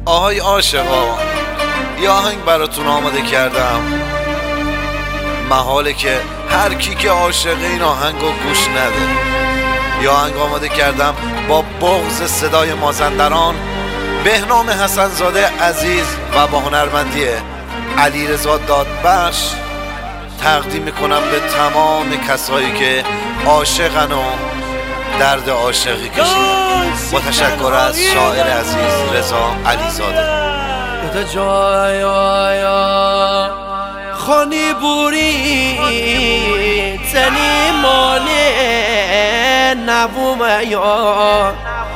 آهای عاشقا، یه آهنگ براتون آماده کردم. محاله که هر کی که عاشقه این آهنگو گوش نده. یه آهنگ آماده کردم با بغض صدای مازندران، بهنام حسن‌زاده عزیز و با هنرمندی علیرضا دادبخش تقدیم میکنم به تمام کسایی که عاشقن و درد عاشقی کشیدن. با تشکر از شاعر عزیز رضا علیزاده. خانی بوری تنی مالی نبوم یا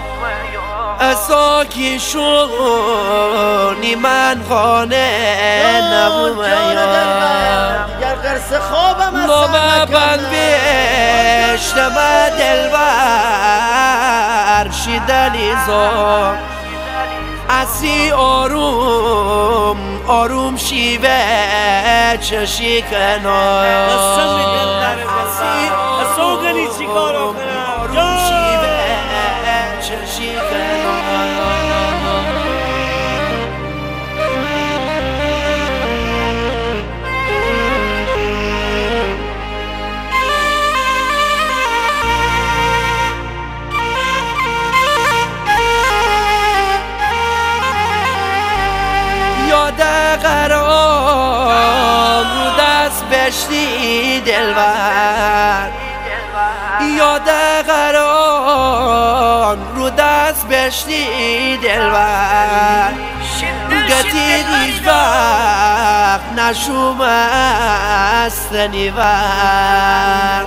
اساکی شونی من خانه نبوم یا نامه بند بیشتم دلبر شیدنی زا اسی آروم شیوه چشی کنار اسی آروم شیوه چشی کنار. یاد قرام رو دست بشتی دلبر، یاد قرام رو دست بشتی دلبر، گتی هیچ وقت نشوم است نیور.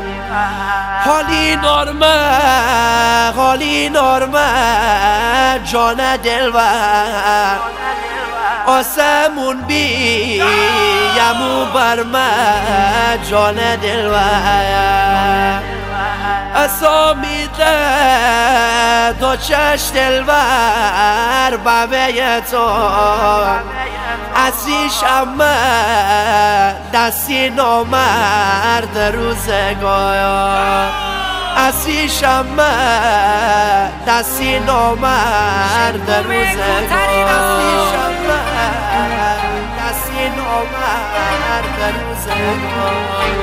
حالی نرمه جان دلبر، آسمون بی یمو برمه جان دلبر. اسامیده دو چش دلبر بابه تو عزیشم دستی نامرد روزگار، عزیشم دستی نامرد روزگار، دستی نامرد روزگار.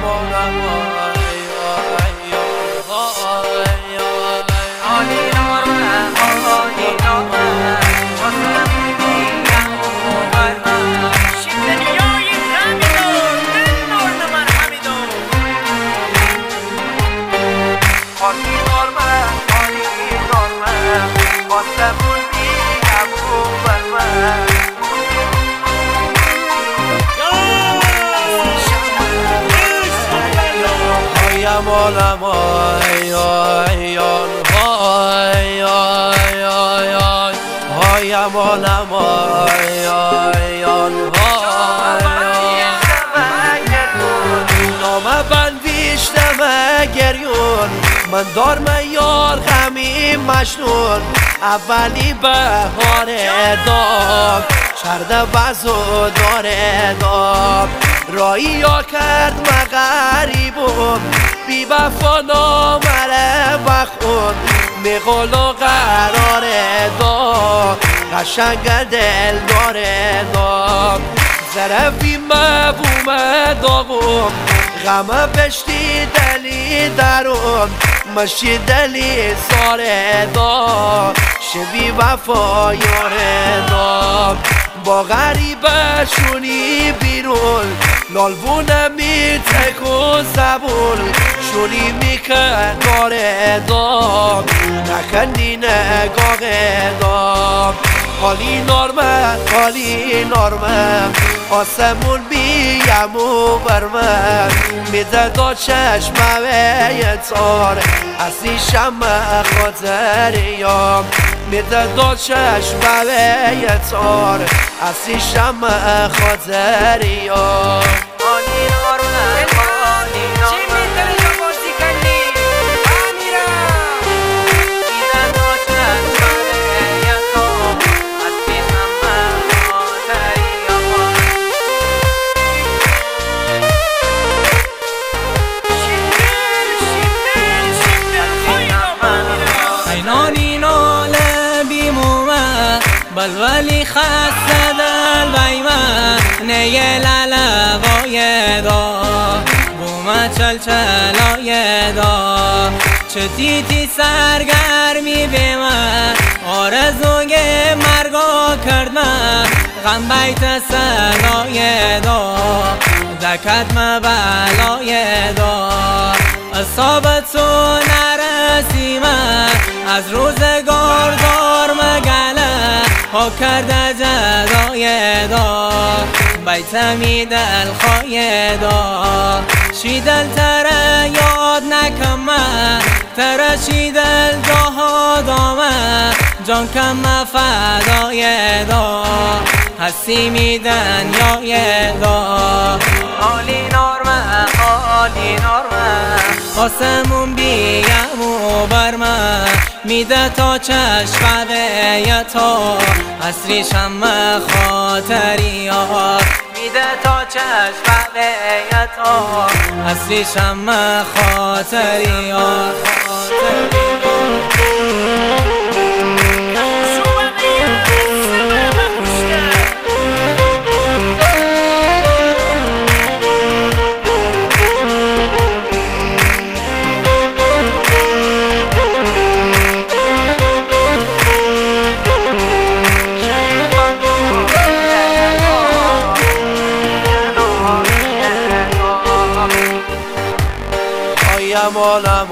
نامه بند بیشتم گریون من دارم یار غمی مجنون. اولی بهار دام چرده بزو داره دام، رایی یا کرد مغریبم بی وفا نامره بخون میغلو قرار دام، قشنگ دل داره دام. ظرفی مبوم داغم غم بشتی دلی درم، مشی دلی ساره دا شبی وفا یاره دا. با غریبه شونی بیرون لالبونه می تکو زبون شونی میکن داره دا نکندی نگاه دا. حالی نرمه آسمون بیمو برمه میده دو چشمه بیتار عزیشم خاطریام، میده دو چشمه بیتار عزیشم خاطریام. بلولی خسته دل بیمه نیه لالوای دا بومه چلچلای دا چه تیتی سرگرمی بیمه آرزوی مرگا کردمه غم بیت سلای دا دکت مبلای دا اصابت تو نرسیمه از روزگار دار مگله ها کرده جدای دا بیتمی دل خواهی دا شیدل تره یاد نکمه تره شیدل جاها دامه جان کم فدای دا هستی میدن یای دا حالی نارمه حالی نارمه آسمون بیم و برمه میده تا چشم تا اصری شم خاطری ها میده تا چشم تا اصری شم خاطری ها مالم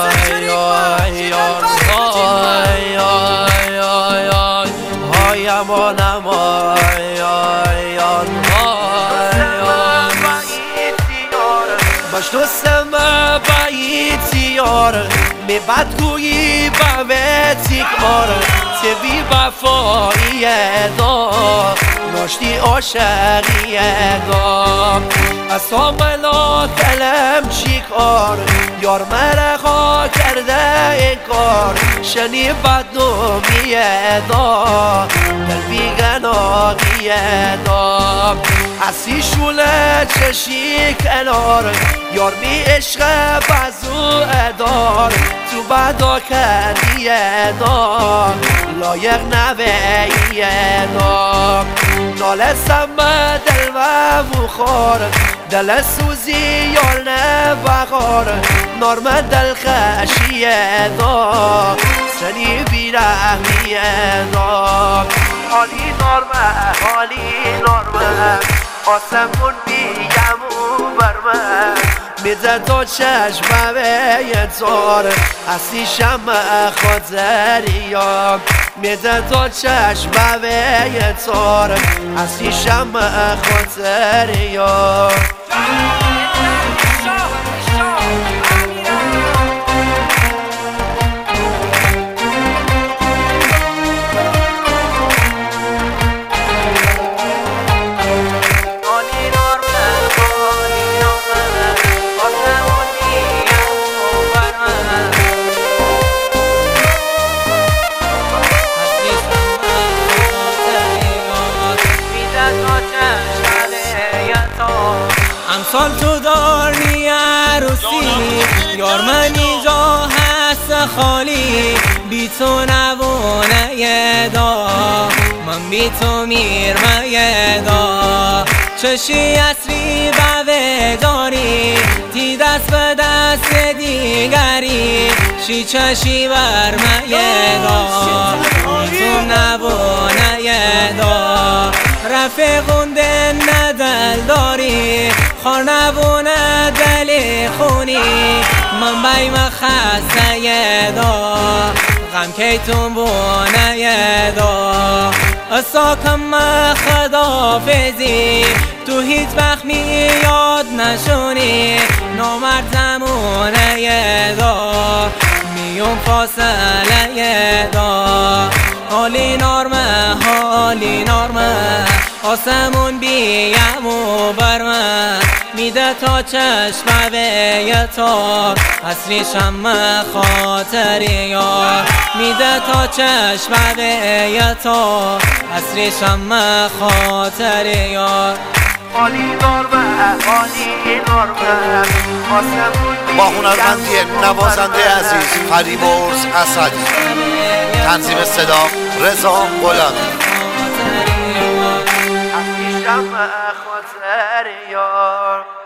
باش دوستم باید سیار می بدگویی بویتی کار سوی وفایی دا ناشتی عاشقی دا اصابلا دلم چی کار یار مرخا کرده این کار شنی بدنامی دا دل بیگناهی دا اسی شوله چشی کنار یار بی عشق بزو ادار تو بدا کردی دا لایق نوی دا نالستم به دل و بخار دل سوزی یار نبخار نارم دل خشی دا سنی بیرحمی دا حالی نارمه حالی نارمه آسمون بیم و برمه میده تا چشم بیتار اصلی شم خاطری ها میده تا چشم بیتار اصلی شم خاطری ها امسال تو داری عروسی یار من اینجا هست خالی بی تو نوانه دا من بی تو میرمه دا چشی اصری بوه داری تی دست به دست دیگری شی چشی برمه دا بی تو نوانه دا رفیقونده ندل داری خانبونه دلی خونی من بیم خسته دا غم کیتون بونه دا اصاکم خدافزی تو هیچ وقت میاد نشونی نامرد زمونه دا میون فاصله دا حالی نارمه حالی نارمه آسمون بیم و برمه میده تا چشم بیتار اصلی شم خاطری یار میده تا چشم بیتار اصلی شم خاطری یار حالی نارمه حالی نارمه با هنرمندی نوازنده عزیز فریبرز اسدی، تنظیم صدا رضا غلامی. غم خاطر یار